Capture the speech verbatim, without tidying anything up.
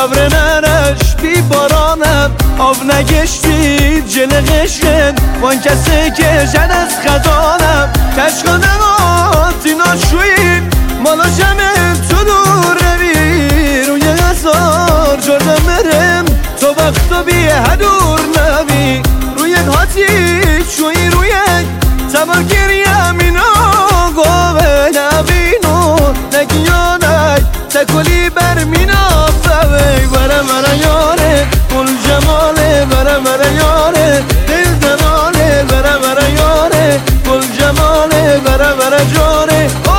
ابر منش بی بارانم آب نگشتی جل قشن وان کسی که جد از خزانم کشکانم آتی ناشوین مالا جمع تو دور روی روی غزار جردم برم تو وقتا بی هدور نبی روی هاتی چوی روی تبا گریم اینا گوه نبینو نگیانک تکلی